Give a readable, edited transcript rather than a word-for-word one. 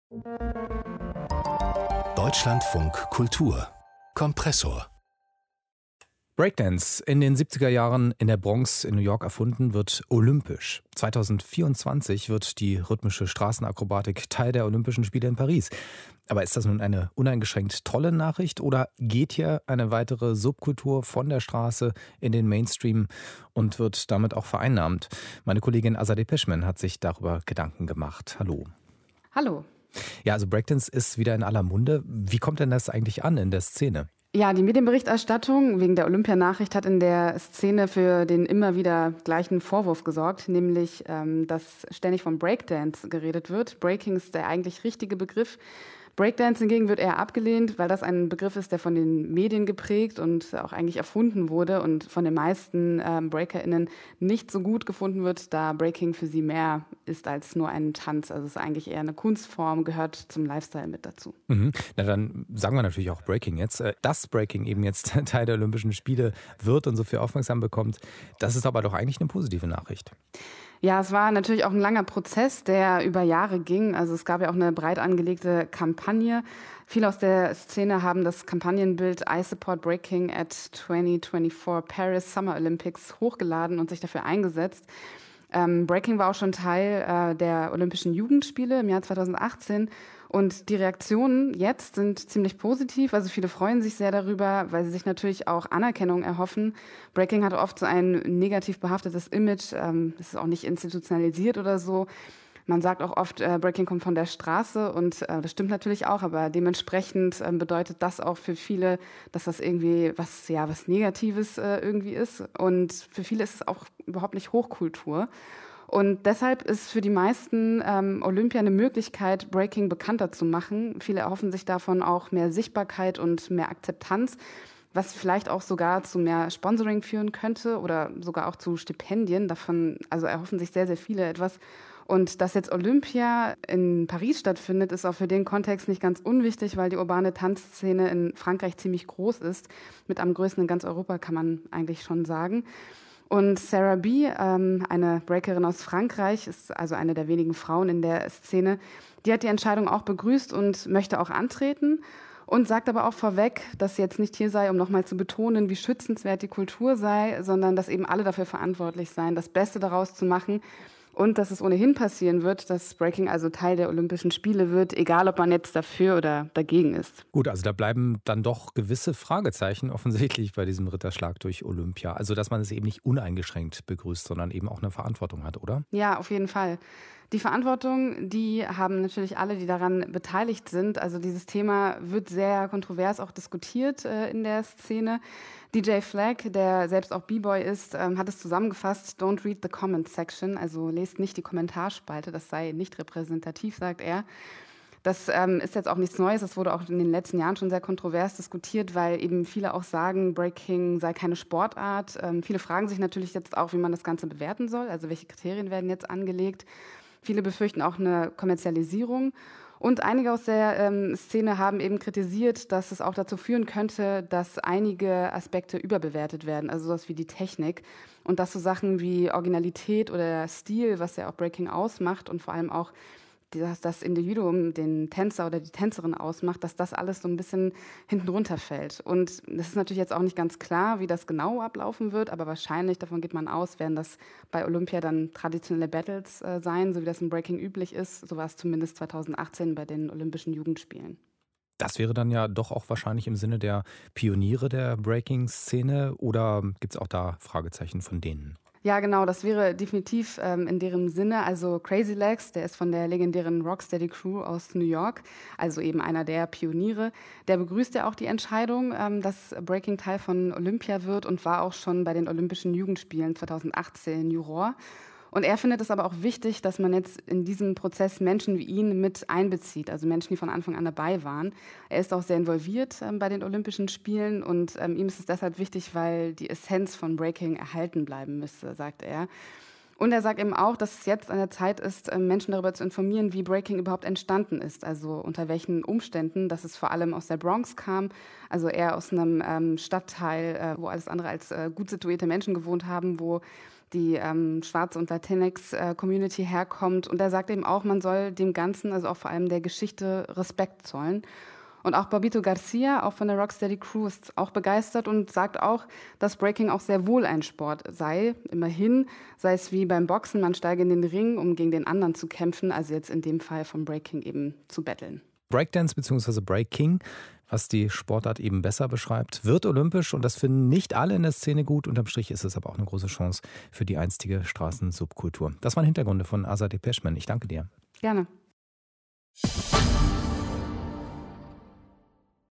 Deutschlandfunk Kultur Kompressor. Breakdance, in den 70er Jahren in der Bronx in New York erfunden, wird olympisch. 2024 wird die rhythmische Straßenakrobatik Teil der Olympischen Spiele in Paris. Aber ist das nun eine uneingeschränkt tolle Nachricht oder geht hier eine weitere Subkultur von der Straße in den Mainstream und wird damit auch vereinnahmt? Meine Kollegin Azadeh Peschman hat sich darüber Gedanken gemacht. Hallo. Hallo. Ja, also Breakdance ist wieder in aller Munde. Wie kommt denn das eigentlich an in der Szene? Ja, die Medienberichterstattung wegen der Olympianachricht hat in der Szene für den immer wieder gleichen Vorwurf gesorgt, nämlich, dass ständig vom Breakdance geredet wird. Breaking ist der eigentlich richtige Begriff. Breakdance hingegen wird eher abgelehnt, weil das ein Begriff ist, der von den Medien geprägt und auch eigentlich erfunden wurde und von den meisten BreakerInnen nicht so gut gefunden wird, da Breaking für sie mehr ist als nur ein Tanz. Also es ist eigentlich eher eine Kunstform, gehört zum Lifestyle mit dazu. Mhm. Na dann sagen wir natürlich auch Breaking jetzt. Dass Breaking eben jetzt Teil der Olympischen Spiele wird und so viel Aufmerksamkeit bekommt, das ist aber doch eigentlich eine positive Nachricht. Ja, es war natürlich auch ein langer Prozess, der über Jahre ging. Also es gab ja auch eine breit angelegte Kampagne. Viele aus der Szene haben das Kampagnenbild I Support Breaking at 2024 Paris Summer Olympics hochgeladen und sich dafür eingesetzt. Breaking war auch schon Teil der Olympischen Jugendspiele im Jahr 2018 und die Reaktionen jetzt sind ziemlich positiv. Also viele freuen sich sehr darüber, weil sie sich natürlich auch Anerkennung erhoffen. Breaking hat oft so ein negativ behaftetes Image, es ist auch nicht institutionalisiert oder so. Man sagt auch oft, Breaking kommt von der Straße und das stimmt natürlich auch, aber dementsprechend bedeutet das auch für viele, dass das irgendwie was Negatives irgendwie ist. Und für viele ist es auch überhaupt nicht Hochkultur. Und deshalb ist für die meisten Olympia eine Möglichkeit, Breaking bekannter zu machen. Viele erhoffen sich davon auch mehr Sichtbarkeit und mehr Akzeptanz, was vielleicht auch sogar zu mehr Sponsoring führen könnte oder sogar auch zu Stipendien. Davon also erhoffen sich sehr, sehr viele etwas. Und dass jetzt Olympia in Paris stattfindet, ist auch für den Kontext nicht ganz unwichtig, weil die urbane Tanzszene in Frankreich ziemlich groß ist. Mit am größten in ganz Europa, kann man eigentlich schon sagen. Und Sarah B., eine Breakerin aus Frankreich, ist also eine der wenigen Frauen in der Szene, die hat die Entscheidung auch begrüßt und möchte auch antreten. Und sagt aber auch vorweg, dass sie jetzt nicht hier sei, um nochmal zu betonen, wie schützenswert die Kultur sei, sondern dass eben alle dafür verantwortlich seien, das Beste daraus zu machen. Und dass es ohnehin passieren wird, dass Breaking also Teil der Olympischen Spiele wird, egal ob man jetzt dafür oder dagegen ist. Gut, also da bleiben dann doch gewisse Fragezeichen offensichtlich bei diesem Ritterschlag durch Olympia. Also dass man es eben nicht uneingeschränkt begrüßt, sondern eben auch eine Verantwortung hat, oder? Ja, auf jeden Fall. Die Verantwortung, die haben natürlich alle, die daran beteiligt sind. Also dieses Thema wird sehr kontrovers auch diskutiert in der Szene. DJ Flag, der selbst auch B-Boy ist, hat es zusammengefasst, don't read the comment section, also lest nicht die Kommentarspalte, das sei nicht repräsentativ, sagt er. Das ist jetzt auch nichts Neues, das wurde auch in den letzten Jahren schon sehr kontrovers diskutiert, weil eben viele auch sagen, Breaking sei keine Sportart. Viele fragen sich natürlich jetzt auch, wie man das Ganze bewerten soll, also welche Kriterien werden jetzt angelegt. Viele befürchten auch eine Kommerzialisierung. Und einige aus der Szene haben eben kritisiert, dass es auch dazu führen könnte, dass einige Aspekte überbewertet werden, also sowas wie die Technik. Und dass so Sachen wie Originalität oder Stil, was ja auch Breaking ausmacht und vor allem auch das Individuum, den Tänzer oder die Tänzerin ausmacht, dass das alles so ein bisschen hinten runterfällt. Und das ist natürlich jetzt auch nicht ganz klar, wie das genau ablaufen wird, aber wahrscheinlich, davon geht man aus, werden das bei Olympia dann traditionelle Battles sein, so wie das im Breaking üblich ist. So war es zumindest 2018 bei den Olympischen Jugendspielen. Das wäre dann ja doch auch wahrscheinlich im Sinne der Pioniere der Breaking-Szene oder gibt es auch da Fragezeichen von denen? Ja, genau, das wäre definitiv in deren Sinne. Also Crazy Legs, der ist von der legendären Rocksteady Crew aus New York, also eben einer der Pioniere. Der begrüßt ja auch die Entscheidung, dass Breaking Teil von Olympia wird und war auch schon bei den Olympischen Jugendspielen 2018 Juror. Und er findet es aber auch wichtig, dass man jetzt in diesem Prozess Menschen wie ihn mit einbezieht, also Menschen, die von Anfang an dabei waren. Er ist auch sehr involviert bei den Olympischen Spielen und ihm ist es deshalb wichtig, weil die Essenz von Breaking erhalten bleiben müsste, sagt er. Und er sagt eben auch, dass es jetzt an der Zeit ist, Menschen darüber zu informieren, wie Breaking überhaupt entstanden ist, also unter welchen Umständen, dass es vor allem aus der Bronx kam, also eher aus einem Stadtteil, wo alles andere als gut situierte Menschen gewohnt haben, wo die schwarze und Latinx-Community herkommt. Und er sagt eben auch, man soll dem Ganzen, also auch vor allem der Geschichte, Respekt zollen. Und auch Bobbito Garcia, auch von der Rocksteady Crew, ist auch begeistert und sagt auch, dass Breaking auch sehr wohl ein Sport sei. Immerhin sei es wie beim Boxen, man steige in den Ring, um gegen den anderen zu kämpfen, also jetzt in dem Fall vom Breaking eben zu battlen. Breakdance bzw. Breaking, was die Sportart eben besser beschreibt, wird olympisch und das finden nicht alle in der Szene gut. Unterm Strich ist es aber auch eine große Chance für die einstige Straßensubkultur. Das waren Hintergründe von Azadeh Peschman. Ich danke dir. Gerne.